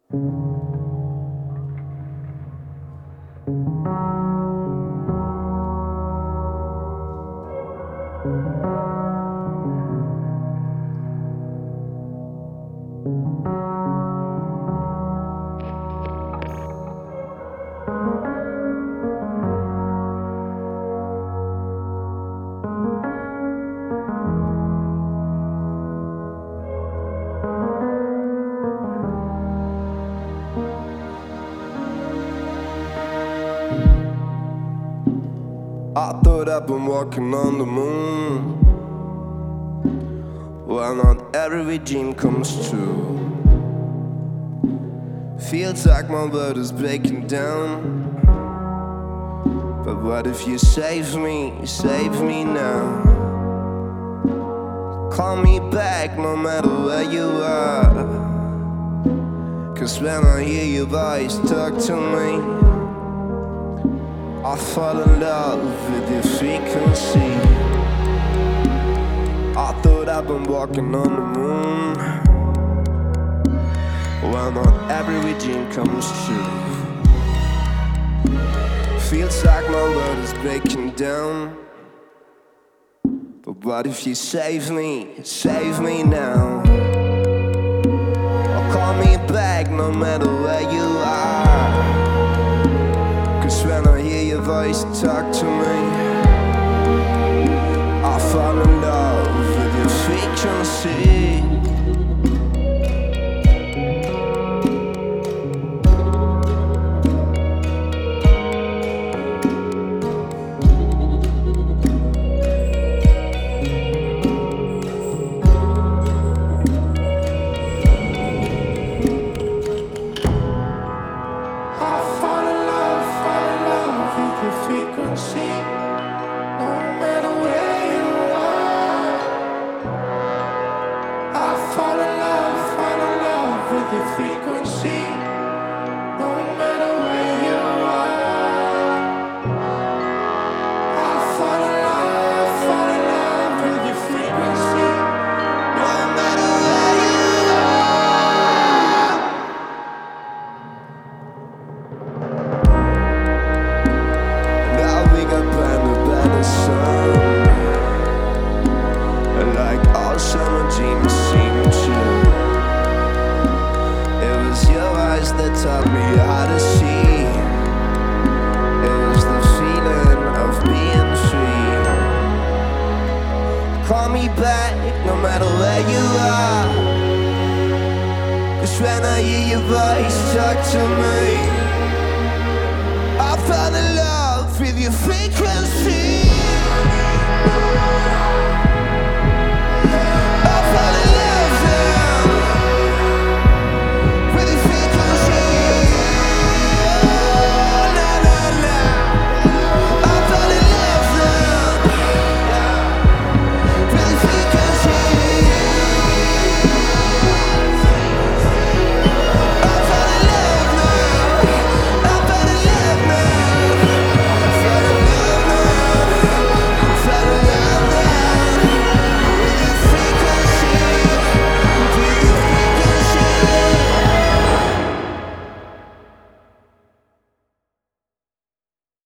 I thought I've been walking on the moon. Well, not every dream comes true. Feels like my world is breaking down. But what if you save me now? Call me back no matter where you are. 'Cause when I hear your voice talk to me, I fall in love with your frequency. I thought I've been walking on the moon. Well, not every dream comes true. Feels like my world is breaking down. But what if you save me now? Or call me back no matter where you are. 'Cause when I hear your voice talk to me, I fall in love with your frequency. That taught me how to see. It was the feeling of being free. Call me back no matter where you are. 'Cause when I hear your voice talk to me, I fall in love with your frequency.